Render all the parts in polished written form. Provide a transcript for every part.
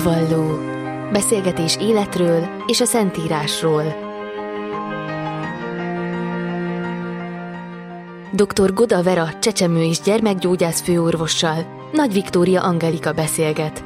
Hitvalló. Beszélgetés életről és a Szentírásról. Dr. Goda Vera csecsemő- és gyermekgyógyász főorvossal Nagy Viktória Angelika beszélget.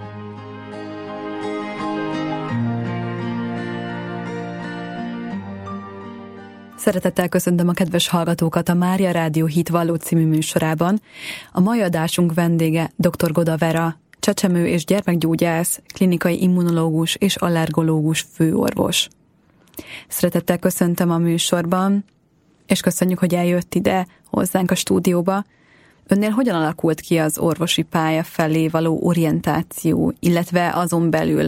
Szeretettel köszöntöm a kedves hallgatókat a Mária Rádió Hitvalló című műsorában. A mai adásunk vendége dr. Goda Vera, csecsemő- és gyermekgyógyász, klinikai immunológus és allergológus főorvos. Szeretettel köszöntöm a műsorban, és köszönjük, hogy eljött ide hozzánk a stúdióba. Önnél hogyan alakult ki az orvosi pálya felé való orientáció, illetve azon belül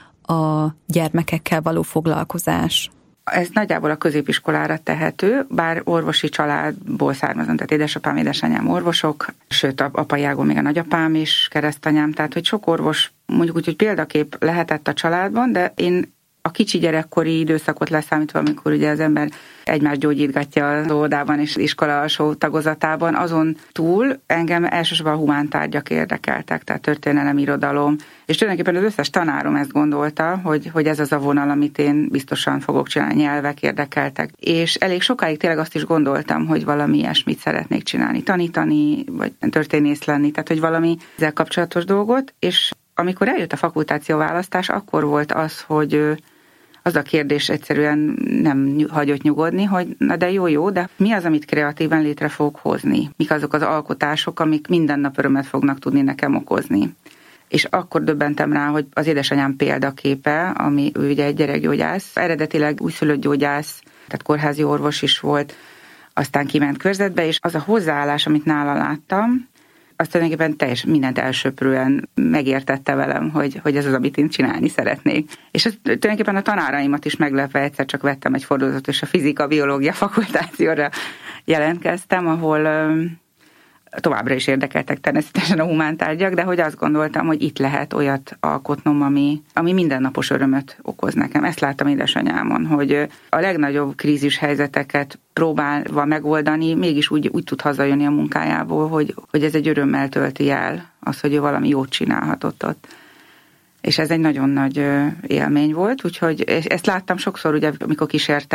a gyermekekkel való foglalkozás? Ez nagyjából a középiskolára tehető, bár orvosi családból származom, tehát édesapám, édesanyám orvosok, sőt apai ágon még a nagyapám is, keresztanyám, tehát hogy sok orvos, mondjuk úgy, hogy példakép lehetett a családban, de én a kicsi gyerekkori időszakot leszámítva, amikor ugye az ember egymást gyógyítgatja az óvodában és iskola alsó tagozatában, azon túl engem elsősorban a humántárgyak érdekeltek, tehát történelem, irodalom, és tulajdonképpen az összes tanárom ezt gondolta, hogy ez az a vonal, amit én biztosan fogok csinálni, nyelvek érdekeltek. És elég sokáig tényleg azt is gondoltam, hogy valami ilyesmit szeretnék csinálni, tanítani, vagy történész lenni, tehát hogy valami ezzel kapcsolatos dolgot, és amikor eljött a fakultáció választás, akkor volt az, hogy az a kérdés egyszerűen nem hagyott nyugodni, hogy na de jó, de mi az, amit kreatíven létre fogok hozni? Mik azok az alkotások, amik minden nap örömet fognak tudni nekem okozni? És akkor döbbentem rá, hogy az édesanyám példaképe, ami ő ugye egy gyerekgyógyász, eredetileg újszülött gyógyász, tehát kórházi orvos is volt, aztán kiment körzetbe, és az a hozzáállás, amit nála láttam, azt tulajdonképpen teljesen mindent elsöprően megértette velem, hogy ez az, amit én csinálni szeretnék. És ez tulajdonképpen a tanáraimat is meglepve, egyszer csak vettem egy fordulatot, és a fizika-biológia fakultációra jelentkeztem, ahol továbbra is érdekeltek természetesen a humántárgyak, de hogy azt gondoltam, hogy itt lehet olyat alkotnom, ami mindennapos örömöt okoz nekem. Ezt láttam édesanyámon, hogy a legnagyobb krízis helyzeteket próbálva megoldani, mégis úgy tud hazajönni a munkájából, hogy ez egy örömmel tölti el, az, hogy ő valami jót csinálhatott ott. És ez egy nagyon nagy élmény volt, úgyhogy ezt láttam sokszor, ugye, amikor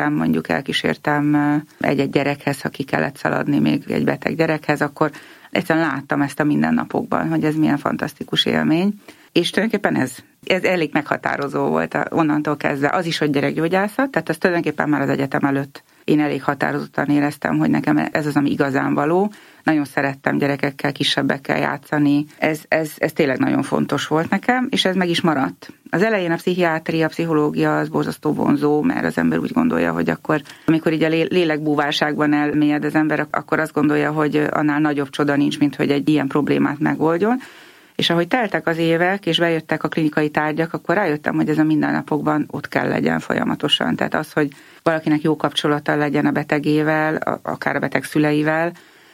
elkísértem egy-egy gyerekhez, ha ki kellett szaladni még egy beteg gyerekhez, akkor egyszerűen láttam ezt a mindennapokban, hogy ez milyen fantasztikus élmény. És tulajdonképpen ez elég meghatározó volt onnantól kezdve. Az is, hogy gyerekgyógyászat, tehát az tulajdonképpen már az egyetem előtt én elég határozottan éreztem, hogy nekem ez az, ami igazán való. Nagyon szerettem gyerekekkel, kisebbekkel játszani. Ez tényleg nagyon fontos volt nekem, és ez meg is maradt. Az elején a pszichiátria, a pszichológia az borzasztó vonzó, mert az ember úgy gondolja, hogy akkor, amikor így a lélekbúvárságban elmélyed az ember, akkor azt gondolja, hogy annál nagyobb csoda nincs, mint hogy egy ilyen problémát megoldjon. És ahogy teltek az évek, és bejöttek a klinikai tárgyak, akkor rájöttem, hogy ez a mindennapokban ott kell legyen folyamatosan. Tehát az, hogy valakinek jó kapcsolata legyen a betegével, akár a beteg szüleivel,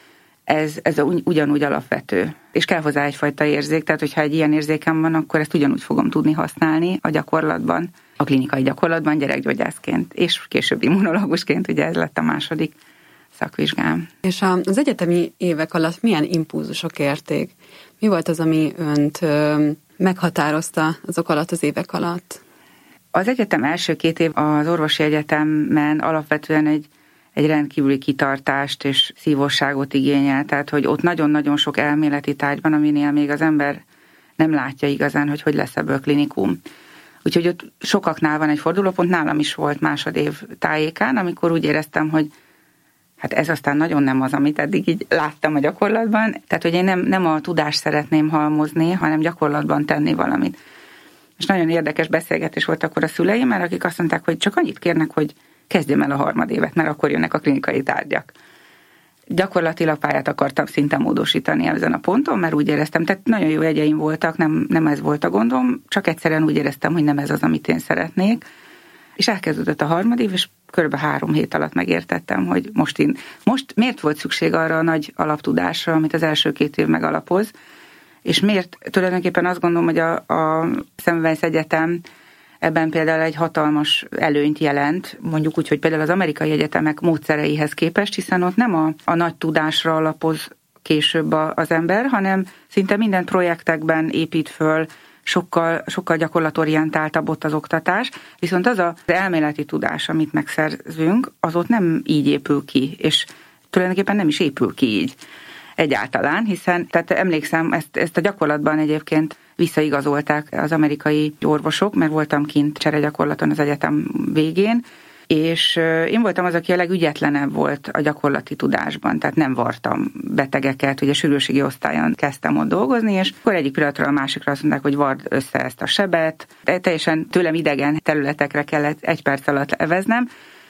ez ugyanúgy alapvető. És kell hozzá egyfajta érzék, tehát hogyha egy ilyen érzékem van, akkor ezt ugyanúgy fogom tudni használni a gyakorlatban, a klinikai gyakorlatban gyerekgyógyászként, és később immunológusként, ugye ez lett a második szakvizsgám. És az egyetemi évek alatt milyen impulzusok érték? Mi volt az, ami önt meghatározta azok alatt az évek alatt? Az egyetem első 2 év az orvosi egyetemen alapvetően egy rendkívüli kitartást és szívosságot igényel, tehát hogy ott nagyon-nagyon sok elméleti tárgy van, aminél még az ember nem látja igazán, hogy lesz ebből klinikum. Úgyhogy ott sokaknál van egy fordulópont, nálam is volt másodév tájékán, amikor úgy éreztem, hogy hát ez aztán nagyon nem az, amit eddig így láttam a gyakorlatban. Tehát, hogy én nem a tudást szeretném halmozni, hanem gyakorlatban tenni valamit. És nagyon érdekes beszélgetés volt akkor a szüleim, mert akik azt mondták, hogy csak annyit kérnek, hogy kezdjem el a harmadévet, mert akkor jönnek a klinikai tárgyak. Gyakorlatilag pályát akartam szinte módosítani ezen a ponton, mert úgy éreztem, tehát nagyon jó jegyeim voltak, nem ez volt a gondom, csak egyszerűen úgy éreztem, hogy nem ez az, amit én szeretnék. És elkezdődött a harmadév, és kb. 3 hét alatt megértettem, hogy most miért volt szükség arra a nagy alaptudásra, amit az első 2 év megalapoz, és miért tulajdonképpen azt gondolom, hogy a Semmelweis Egyetem ebben például egy hatalmas előnyt jelent, mondjuk úgy, hogy például az amerikai egyetemek módszereihez képest, hiszen ott nem a nagy tudásra alapoz később az ember, hanem szinte minden projektekben épít föl sokkal gyakorlatorientáltabb ott az oktatás, viszont az az elméleti tudás, amit megszerzünk, az ott nem így épül ki, és tulajdonképpen nem is épül ki így egyáltalán, hiszen, tehát emlékszem, ezt a gyakorlatban egyébként visszaigazolták az amerikai orvosok, mert voltam kint cseregyakorlaton az egyetem végén, és én voltam az, aki a legügyetlenebb volt a gyakorlati tudásban, tehát nem vartam betegeket, ugye sürgősségi osztályon kezdtem ott dolgozni, és akkor egyik pillanatról a másikra azt mondták, hogy vard össze ezt a sebet, de teljesen tőlem idegen területekre kellett 1 perc alatt eveznem,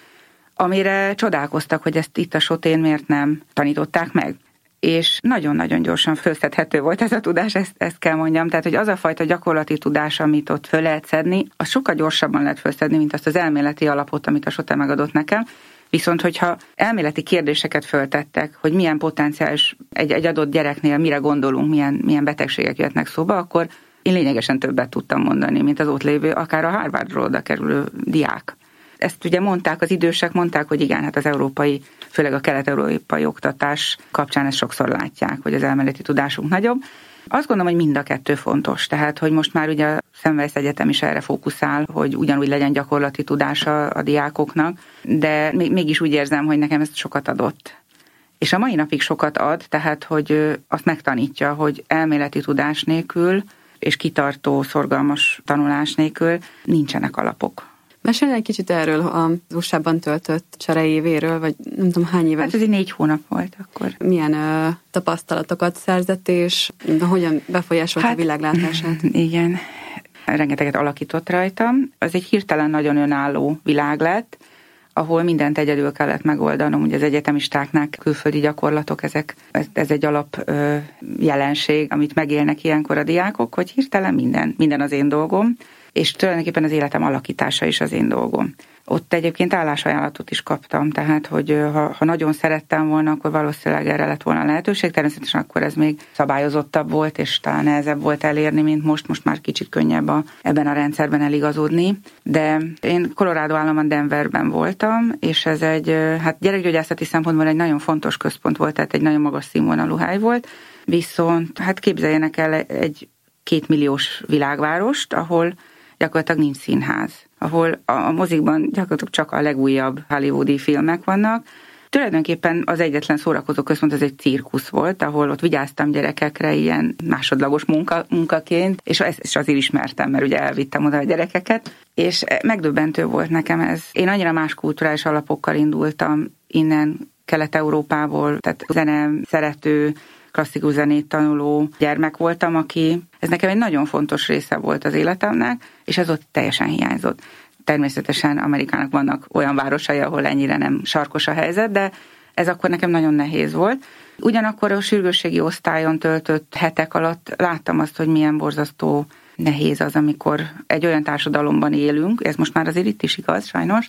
amire csodálkoztak, hogy ezt itt a sotén miért nem tanították meg. És nagyon-nagyon gyorsan fölszedhető volt ez a tudás, ezt kell mondjam. Tehát, hogy az a fajta gyakorlati tudás, amit ott föl lehet szedni, az sokkal gyorsabban lehet fölszedni, mint azt az elméleti alapot, amit a SOTE megadott nekem. Viszont, hogyha elméleti kérdéseket föltettek, hogy milyen potenciális egy adott gyereknél mire gondolunk, milyen betegségek jöhetnek szóba, akkor én lényegesen többet tudtam mondani, mint az ott lévő, akár a Harvardról oda kerülő diák. Ezt ugye mondták, az idősek mondták, hogy igen, hát az európai, főleg a kelet-európai oktatás kapcsán ezt sokszor látják, hogy az elméleti tudásunk nagyobb. Azt gondolom, hogy mind a kettő fontos. Tehát, hogy most már ugye a Semmelweis Egyetem is erre fókuszál, hogy ugyanúgy legyen gyakorlati tudása a diákoknak, de mégis úgy érzem, hogy nekem ez sokat adott. És a mai napig sokat ad, tehát, hogy azt megtanítja, hogy elméleti tudás nélkül és kitartó, szorgalmas tanulás nélkül nincsenek alapok. Mesélj egy kicsit erről az USA-ban töltött csereévéről, vagy nem tudom hány éves. Hát ez 4 hónap volt akkor. Milyen tapasztalatokat szerzett, és hogyan befolyásolta a világlátását? Igen, rengeteget alakított rajtam. Az egy hirtelen nagyon önálló világ lett, ahol mindent egyedül kellett megoldanom. Ugye az egyetemistáknál külföldi gyakorlatok, ez egy alap jelenség, amit megélnek ilyenkor a diákok, hogy hirtelen minden az én dolgom, és tulajdonképpen az életem alakítása is az én dolgom. Ott egyébként állásajánlatot is kaptam, tehát, hogy ha nagyon szerettem volna, akkor valószínűleg erre lett volna lehetőség. Természetesen akkor ez még szabályozottabb volt, és talán nehezebb volt elérni, mint most már kicsit könnyebb ebben a rendszerben eligazodni. De én Colorado államban, Denverben voltam, és ez hát gyerekgyógyászati szempontból egy nagyon fontos központ volt, tehát egy nagyon magas színvonalú hely volt. Viszont hát képzeljenek el egy 2 milliós világvárost, ahol gyakorlatilag nincs színház, ahol a mozikban gyakorlatilag csak a legújabb hollywoodi filmek vannak. Tulajdonképpen az egyetlen szórakozó központ az egy cirkusz volt, ahol ott vigyáztam gyerekekre ilyen másodlagos munkaként, és azért ismertem, mert ugye elvittem oda a gyerekeket, és megdöbbentő volt nekem ez. Én annyira más kulturális alapokkal indultam innen Kelet-Európából, tehát zene szerető, klasszikus zenét tanuló gyermek voltam, ez nekem egy nagyon fontos része volt az életemnek, és ez ott teljesen hiányzott. Természetesen Amerikának vannak olyan városai, ahol ennyire nem sarkos a helyzet, de ez akkor nekem nagyon nehéz volt. Ugyanakkor a sürgősségi osztályon töltött hetek alatt láttam azt, hogy milyen borzasztó nehéz az, amikor egy olyan társadalomban élünk, ez most már azért itt is igaz, sajnos,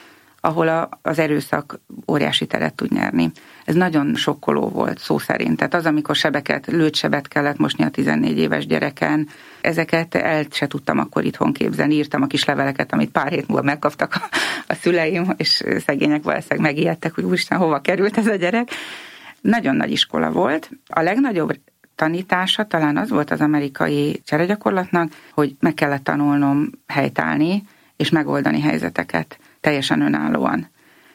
ahol az erőszak óriási teret tud nyerni. Ez nagyon sokkoló volt, szó szerint. Tehát az, amikor lőtsebet kellett mosni a 14 éves gyereken, ezeket el se tudtam akkor itthon képzelni. Írtam a kis leveleket, amit pár hét múlva megkaptak a szüleim, és szegények valószínűleg megijedtek, hogy úristen, hova került ez a gyerek. Nagyon nagy iskola volt. A legnagyobb tanítása talán az volt az amerikai cseregyakorlatnak, hogy meg kellett tanulnom helytállni, és megoldani helyzeteket teljesen önállóan.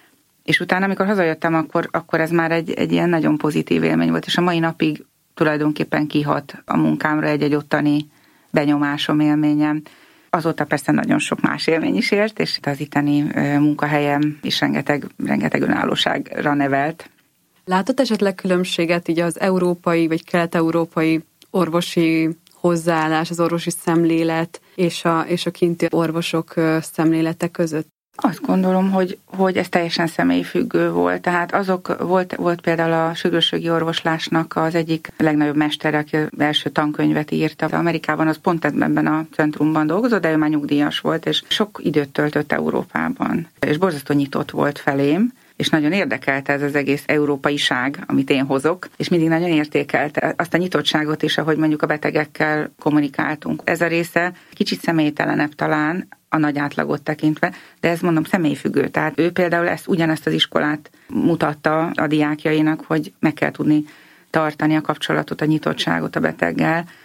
És utána, amikor hazajöttem, akkor ez már egy ilyen nagyon pozitív élmény volt, és a mai napig tulajdonképpen kihat a munkámra egy ottani benyomásom, élményem. Azóta persze nagyon sok más élmény is ért, és az itteni munkahelyem is rengeteg önállóságra nevelt. Látott esetleg különbséget így az európai vagy kelet-európai orvosi hozzáállás, az orvosi szemlélet és a kinti orvosok szemlélete között? Azt gondolom, hogy ez teljesen személyfüggő volt. Tehát volt például a sürgősségi orvoslásnak az egyik legnagyobb mestere, aki az első tankönyvet írta. Amerikában az pont ebben a centrumban dolgozott, de ő már nyugdíjas volt, és sok időt töltött Európában. És borzasztó nyitott volt felém, és nagyon érdekelte ez az egész európaiság, amit én hozok, és mindig nagyon értékelte azt a nyitottságot is, ahogy mondjuk a betegekkel kommunikáltunk. Ez a része kicsit személytelenebb talán, a nagy átlagot tekintve, de ez mondom személyfüggő. Tehát ő például ugyanezt az iskolát mutatta a diákjainak, hogy meg kell tudni tartani a kapcsolatot, a nyitottságot a beteggel,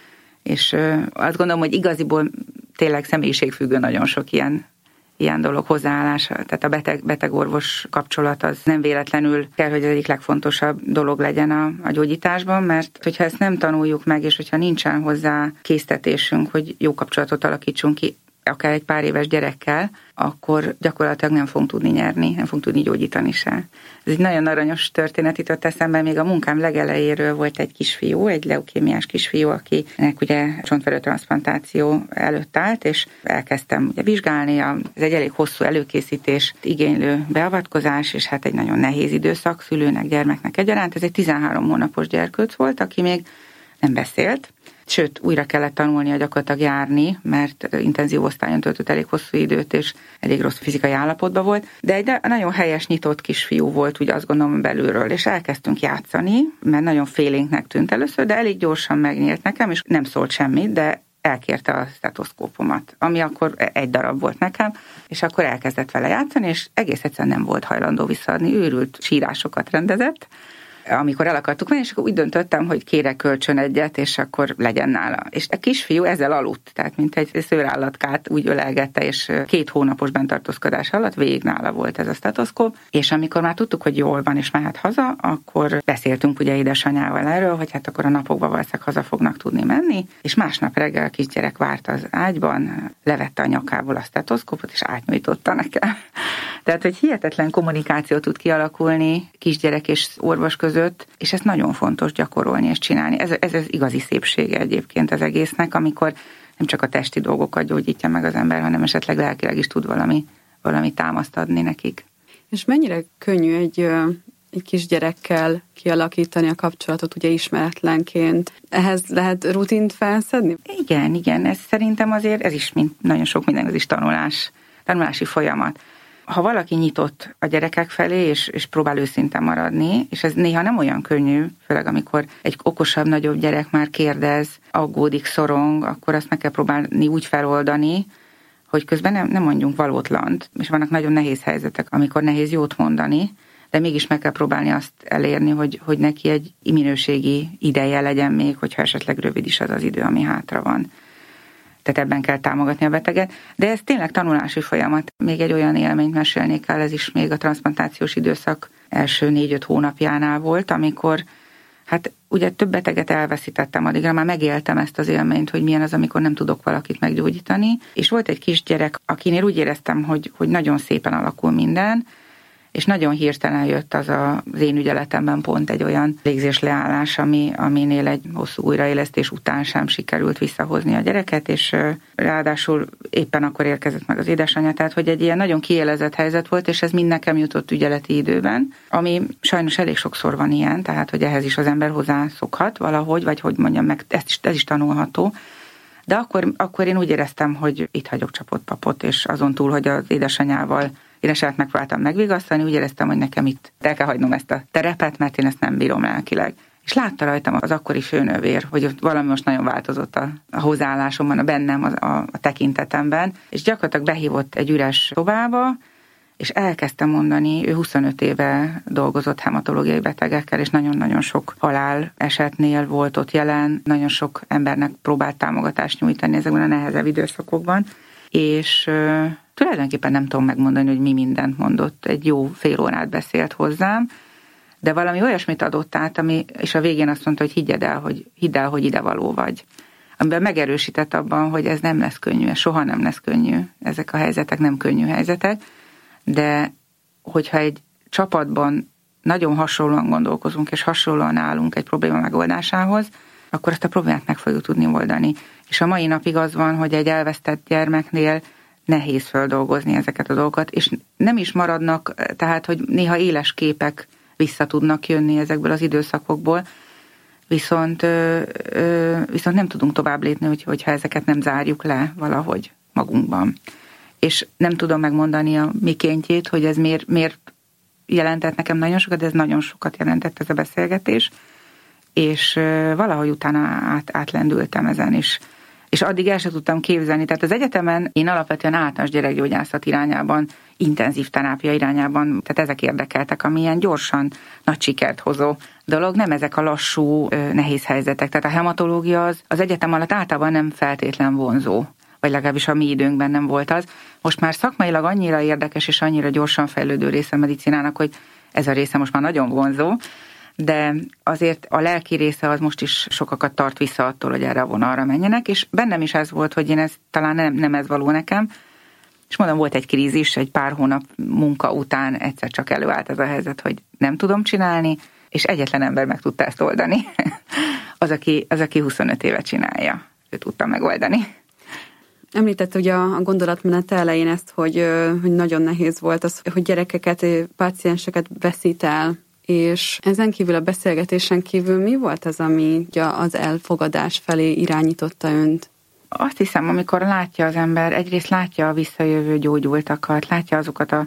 És azt gondolom, hogy igaziból tényleg személyiségfüggő nagyon sok ilyen dolog, hozzáállás, tehát a beteg-orvos kapcsolat az nem véletlenül kell, hogy az egyik legfontosabb dolog legyen a gyógyításban, mert hogyha ezt nem tanuljuk meg, és hogyha nincsen hozzá késztetésünk, hogy jó kapcsolatot alakítsunk ki, akár egy pár éves gyerekkel, akkor gyakorlatilag nem fogunk tudni nyerni, nem fogunk tudni gyógyítani se. Ez egy nagyon aranyos történet jutott eszembe, még a munkám legelejéről volt egy kisfiú, egy leukémiás kisfiú, akinek ugye csontverőtranszplantáció előtt állt, és elkezdtem ugye vizsgálni, ez egy elég hosszú előkészítést igénylő beavatkozás, és hát egy nagyon nehéz időszak szülőnek, gyermeknek egyaránt. Ez egy 13 hónapos gyerkőc volt, aki még nem beszélt, sőt, újra kellett tanulnia gyakorlatilag járni, mert intenzív osztályon töltött elég hosszú időt, és elég rossz fizikai állapotban volt, de egy nagyon helyes, nyitott kisfiú volt, úgy azt gondolom belülről, és elkezdtünk játszani, mert nagyon félénknek tűnt először, de elég gyorsan megnyílt nekem, és nem szólt semmit, de elkérte a stetoszkópomat, ami akkor egy darab volt nekem, és akkor elkezdett vele játszani, és egész egyszerűen nem volt hajlandó visszaadni, őrült sírásokat rendezett, amikor el akartuk menni, és akkor úgy döntöttem, hogy kérek kölcsön egyet, és akkor legyen nála. És a kisfiú ezzel aludt, tehát mint egy szőrállatkát úgy ölelgette, és 2 hónapos bentartózkodás alatt végig nála volt ez a stetoszkóp, és amikor már tudtuk, hogy jól van, és mehet haza, akkor beszéltünk ugye édesanyával erről, hogy hát akkor a napokban valószínűleg haza fognak tudni menni, és másnap reggel a kisgyerek várt az ágyban, levette a nyakából a stetoszkópot, és átnyújtotta nekem. Tehát, hogy hihetetlen kommunikáció tud kialakulni kisgyerek és orvos között, és ez nagyon fontos gyakorolni és csinálni. Ez az igazi szépsége egyébként az egésznek, amikor nem csak a testi dolgokat gyógyítja meg az ember, hanem esetleg lelkileg is tud valami támaszt adni nekik. És mennyire könnyű egy kisgyerekkel kialakítani a kapcsolatot, ugye ismeretlenként? Ehhez lehet rutint felszedni? Igen, ez szerintem azért, ez is nagyon sok minden, ez is tanulási folyamat. Ha valaki nyitott a gyerekek felé, és próbál őszinte maradni, és ez néha nem olyan könnyű, főleg amikor egy okosabb, nagyobb gyerek már kérdez, aggódik, szorong, akkor azt meg kell próbálni úgy feloldani, hogy közben nem mondjunk valótlant, és vannak nagyon nehéz helyzetek, amikor nehéz jót mondani, de mégis meg kell próbálni azt elérni, hogy neki egy minőségi ideje legyen még, hogyha esetleg rövid is az az idő, ami hátra van. Tehát ebben kell támogatni a beteget. De ez tényleg tanulási folyamat. Még egy olyan élményt mesélnék el, ez is még a transzplantációs időszak első 4-5 hónapjánál volt, amikor hát ugye több beteget elveszítettem addigra, már megéltem ezt az élményt, hogy milyen az, amikor nem tudok valakit meggyógyítani. És volt egy kisgyerek, akinél úgy éreztem, hogy nagyon szépen alakul minden, és nagyon hirtelen jött az én ügyeletemben pont egy olyan légzésleállás, aminél egy hosszú újraélesztés után sem sikerült visszahozni a gyereket, és ráadásul éppen akkor érkezett meg az édesanyja, tehát hogy egy ilyen nagyon kiélezett helyzet volt, és ez mind nekem jutott ügyeleti időben, ami sajnos elég sokszor van ilyen, tehát hogy ehhez is az ember hozzászokhat valahogy, vagy hogy mondjam meg, ez is tanulható. De akkor én úgy éreztem, hogy itt hagyok csapott papot, és azon túl, hogy az édesanyjával édesanyját megpróbáltam megvigasztani, úgy éreztem, hogy nekem itt el kell hagynom ezt a terepet, mert én ezt nem bírom lelkileg. És látta rajtam az akkori főnővér, hogy valami most nagyon változott a hozzáállásomban, a bennem, a tekintetemben, és gyakorlatilag behívott egy üres szobába, és elkezdtem mondani, ő 25 éve dolgozott hematológiai betegekkel, és nagyon-nagyon sok halál esetnél volt ott jelen, nagyon sok embernek próbált támogatást nyújtani ezekben a nehezebb időszakokban, és tulajdonképpen nem tudom megmondani, hogy mi mindent mondott. Egy jó fél órát beszélt hozzám, de valami olyasmit adott át, és a végén azt mondta, hogy hidd el, hogy idevaló vagy. Amiben megerősített abban, hogy ez nem lesz könnyű, ez soha nem lesz könnyű. Ezek a helyzetek nem könnyű helyzetek, de hogyha egy csapatban nagyon hasonlóan gondolkozunk, és hasonlóan állunk egy probléma megoldásához, akkor ezt a problémát meg fogjuk tudni oldani. És a mai napig az van, hogy egy elvesztett gyermeknél nehéz földolgozni ezeket a dolgokat, és nem is maradnak, tehát, hogy néha éles képek vissza tudnak jönni ezekből az időszakokból, viszont nem tudunk tovább lépni, hogyha ezeket nem zárjuk le valahogy magunkban. És nem tudom megmondani a mikéntjét, hogy ez miért jelentett nekem nagyon sokat, de ez nagyon sokat jelentett ez a beszélgetés, és valahogy utána átlendültem ezen is. És addig el sem tudtam képzelni. Tehát az egyetemen én alapvetően általános gyerekgyógyászat irányában, intenzív terápia irányában, tehát ezek érdekeltek, ami ilyen gyorsan nagy sikert hozó dolog, nem ezek a lassú, nehéz helyzetek. Tehát a hematológia az egyetem alatt általában nem feltétlen vonzó, vagy legalábbis a mi időnkben nem volt az. Most már szakmailag annyira érdekes és annyira gyorsan fejlődő része a medicinának, hogy ez a része most már nagyon vonzó, de azért a lelki része az most is sokakat tart vissza attól, hogy erre a vonalra menjenek, és bennem is ez volt, hogy én ez talán nem ez való nekem, és mondom, volt egy krízis, egy pár hónap munka után egyszer csak előállt ez a helyzet, hogy nem tudom csinálni, és egyetlen ember meg tudta ezt oldani. az, aki 25 éve csinálja, ő tudta megoldani. Említett ugye a gondolatmenet elején ezt, hogy nagyon nehéz volt az, hogy gyerekeket, pácienseket veszít el, és ezen kívül a beszélgetésen kívül mi volt az, ami az elfogadás felé irányította önt? Azt hiszem, amikor látja az ember, egyrészt látja a visszajövő gyógyultakat, látja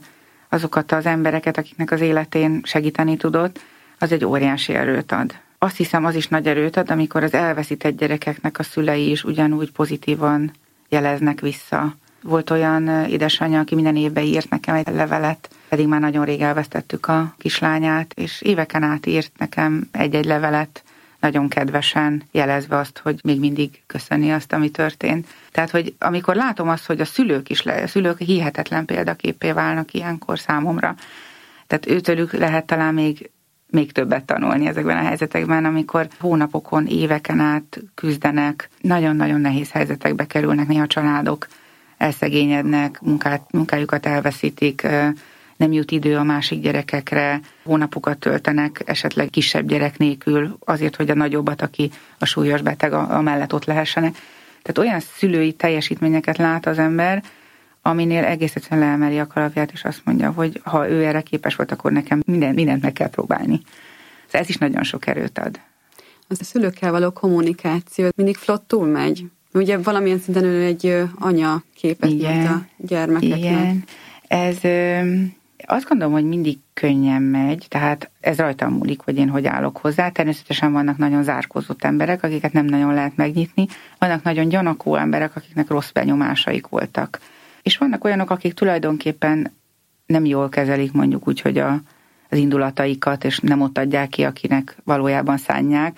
azokat az embereket, akiknek az életén segíteni tudott, az egy óriási erőt ad. Azt hiszem, az is nagy erőt ad, amikor az elveszített gyerekeknek a szülei is ugyanúgy pozitívan jeleznek vissza. Volt olyan édesanyja, aki minden évben írt nekem egy levelet, pedig már nagyon rég elvesztettük a kislányát, és éveken át írt nekem egy-egy levelet, nagyon kedvesen jelezve azt, hogy még mindig köszöni azt, ami történt. Tehát, hogy amikor látom azt, hogy a szülők hihetetlen példaképé válnak ilyenkor számomra. Tehát őtőlük lehet talán még többet tanulni ezekben a helyzetekben, amikor hónapokon, éveken át küzdenek, nagyon-nagyon nehéz helyzetekbe kerülnek, néha családok elszegényednek, munkájukat elveszítik, nem jut idő a másik gyerekekre, hónapokat töltenek esetleg kisebb gyerek nélkül, azért, hogy a nagyobbat, aki a súlyos beteg, amellett ott lehessenek. Tehát olyan szülői teljesítményeket lát az ember, aminél egész egyszerűen leemeli a kalapját, és azt mondja, hogy ha ő erre képes volt, akkor nekem mindent meg kell próbálni. Ez is nagyon sok erőt ad. Az a szülőkkel való kommunikáció mindig flottul megy. Ugye valamilyen szinten ő egy anya képet nyújt a gyermekeknek. Igen. Ez azt gondolom, hogy mindig könnyen megy, tehát ez rajtam múlik, hogy én hogy állok hozzá. Természetesen vannak nagyon zárkózott emberek, akiket nem nagyon lehet megnyitni. Vannak nagyon gyanakó emberek, akiknek rossz benyomásaik voltak. És vannak olyanok, akik tulajdonképpen nem jól kezelik mondjuk úgy, hogy az indulataikat, és nem ott adják ki, akinek valójában szánják.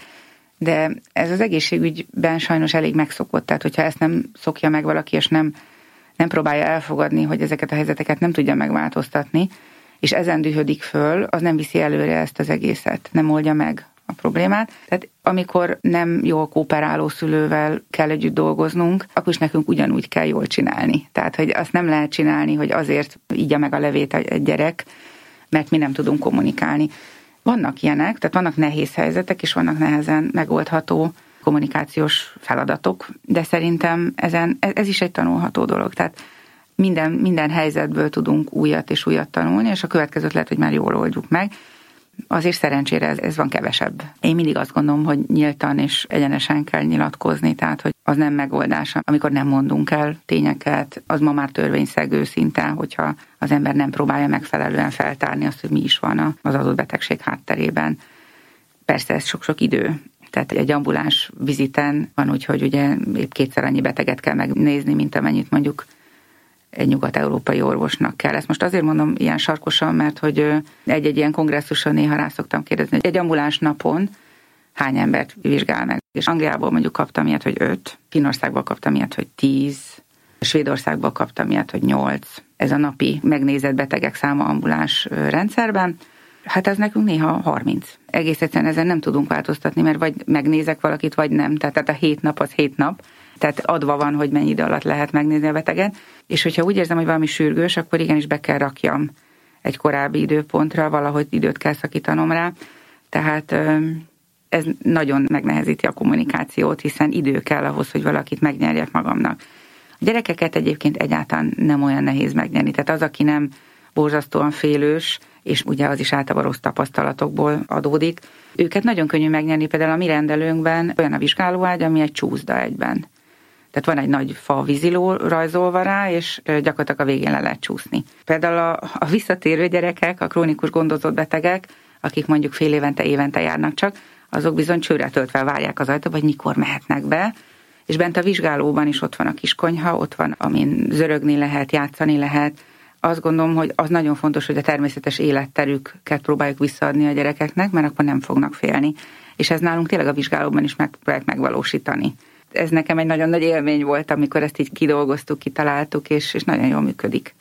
De ez az egészségügyben sajnos elég megszokott. Tehát, hogyha ezt nem szokja meg valaki, és nem próbálja elfogadni, hogy ezeket a helyzeteket nem tudja megváltoztatni, és ezen dühödik föl, az nem viszi előre ezt az egészet, nem oldja meg a problémát. Tehát amikor nem jól kooperáló szülővel kell együtt dolgoznunk, akkor is nekünk ugyanúgy kell jól csinálni. Tehát, hogy azt nem lehet csinálni, hogy azért ígya meg a levét egy gyerek, mert mi nem tudunk kommunikálni. Vannak ilyenek, tehát vannak nehéz helyzetek, és vannak nehezen megoldható kommunikációs feladatok, de szerintem ez is egy tanulható dolog. Tehát minden helyzetből tudunk újat és újat tanulni, és a következőt lehet, hogy már jól oldjuk meg. Azért szerencsére ez van kevesebb. Én mindig azt gondolom, hogy nyíltan és egyenesen kell nyilatkozni, tehát hogy az nem megoldás, amikor nem mondunk el tényeket, az ma már törvényszegő szinten, hogyha az ember nem próbálja megfelelően feltárni azt, hogy mi is van az adott betegség hátterében. Persze ez sok-sok idő. Tehát egy ambuláns viziten van úgy, hogy ugye épp 2-szer annyi beteget kell megnézni, mint amennyit mondjuk egy nyugat-európai orvosnak kell. Ezt most azért mondom ilyen sarkosan, mert hogy egy-egy ilyen kongresszuson néha rá szoktam kérdezni, hogy egy ambuláns napon hány embert vizsgál meg. És Angliából mondjuk kaptam ilyet, hogy 5, Finnországból kaptam ilyet, hogy 10, Svédországból kaptam ilyet, hogy 8. Ez a napi megnézett betegek száma ambuláns rendszerben. Hát ez nekünk néha 30. Egész egyszerűen ezen nem tudunk változtatni, mert vagy megnézek valakit, vagy nem. Tehát a 7 nap az 7 nap. Tehát adva van, hogy mennyi idő alatt lehet megnézni a beteget. És hogyha úgy érzem, hogy valami sürgős, akkor igenis be kell rakjam egy korábbi időpontra, valahogy időt kell szakítanom rá. Tehát ez nagyon megnehezíti a kommunikációt, hiszen idő kell ahhoz, hogy valakit megnyerjek magamnak. A gyerekeket egyébként egyáltalán nem olyan nehéz megnyerni. Tehát az, aki nem borzasztóan félős, és ugye az is általában rossz tapasztalatokból adódik. Őket nagyon könnyű megnyerni, például a mi rendelőnkben olyan a vizsgálóágy, ami egy csúszda egyben. Tehát van egy nagy fa víziló rajzolva rá, és gyakorlatilag a végén le lehet csúszni. Például a visszatérő gyerekek, a krónikus gondozott betegek, akik mondjuk fél évente járnak csak, azok bizony csőre töltve várják az ajtóba, hogy mikor mehetnek be, és bent a vizsgálóban is ott van a kiskonyha, ott van, amin zörögni lehet, játszani lehet, azt gondolom, hogy az nagyon fontos, hogy a természetes életterüket próbáljuk visszaadni a gyerekeknek, mert akkor nem fognak félni. És ez nálunk tényleg a vizsgálóban is megpróbáljuk megvalósítani. Ez nekem egy nagyon nagy élmény volt, amikor ezt így kidolgoztuk, kitaláltuk, és nagyon jól működik.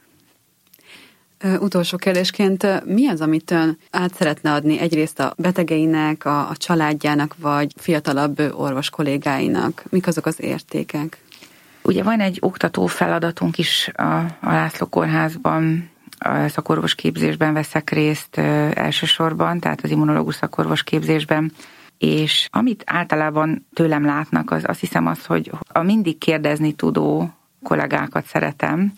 Utolsó kérdésként, mi az, amit ön át szeretne adni egyrészt a betegeinek, a családjának, vagy fiatalabb orvos kollégáinak? Mik azok az értékek? Ugye van egy oktató feladatunk is a László Kórházban, a szakorvos képzésben veszek részt elsősorban, tehát az immunológus szakorvos képzésben, és amit általában tőlem látnak, az azt hiszem az, hogy a mindig kérdezni tudó kollégákat szeretem,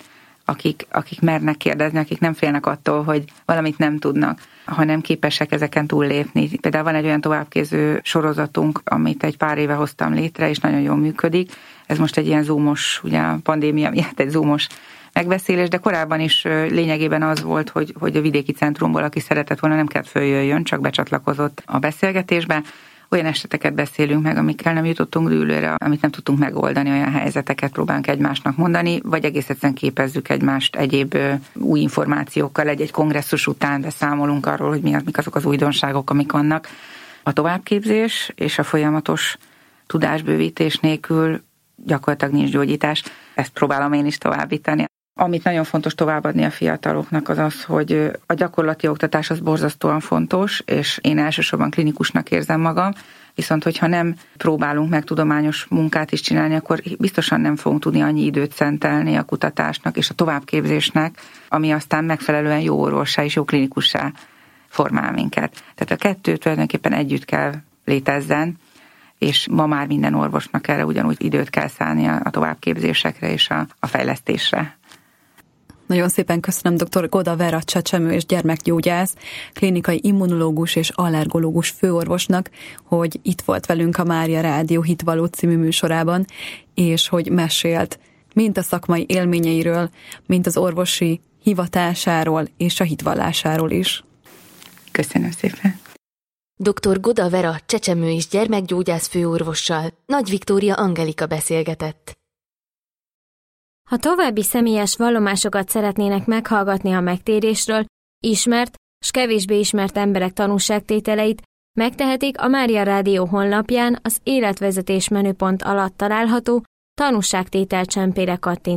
akik mernek kérdezni, akik nem félnek attól, hogy valamit nem tudnak, hanem képesek ezeken túllépni. Például van egy olyan továbbképző sorozatunk, amit egy pár éve hoztam létre, és nagyon jól működik. Ez most egy ilyen zoomos, ugye a pandémia miatt egy zoomos megbeszélés, de korábban is lényegében az volt, hogy a vidéki centrumból, aki szeretett volna, nem kellett följöjjön, csak becsatlakozott a beszélgetésbe. Olyan eseteket beszélünk meg, amikkel nem jutottunk dűlőre, amit nem tudtunk megoldani, olyan helyzeteket próbálunk egymásnak mondani, vagy egész egyszerűen képezzük egymást egyéb új információkkal, egy kongresszus után beszámolunk arról, hogy mik azok az újdonságok, amik vannak. A továbbképzés és a folyamatos tudásbővítés nélkül gyakorlatilag nincs gyógyítás. Ezt próbálom én is továbbítani. Amit nagyon fontos továbbadni a fiataloknak az az, hogy a gyakorlati oktatás az borzasztóan fontos, és én elsősorban klinikusnak érzem magam, viszont hogyha nem próbálunk meg tudományos munkát is csinálni, akkor biztosan nem fogunk tudni annyi időt szentelni a kutatásnak és a továbbképzésnek, ami aztán megfelelően jó orvossá és jó klinikussá formál minket. Tehát a kettő tulajdonképpen együtt kell létezzen, és ma már minden orvosnak erre ugyanúgy időt kell szállni a továbbképzésekre és a fejlesztésre. Nagyon szépen köszönöm dr. Goda Vera csecsemő és gyermekgyógyász, klinikai immunológus és allergológus főorvosnak, hogy itt volt velünk a Mária Rádió Hitvalló című műsorában, és hogy mesélt mind a szakmai élményeiről, mind az orvosi hivatásáról és a hitvallásáról is. Köszönöm szépen! Dr. Goda Vera csecsemő és gyermekgyógyász főorvossal Nagy Viktória Angelika beszélgetett. Ha további személyes vallomásokat szeretnének meghallgatni a megtérésről, ismert s kevésbé ismert emberek tanúságtételeit, megtehetik a Mária Rádió honlapján az életvezetés menüpont alatt található tanúságtétel csempére kattintásával.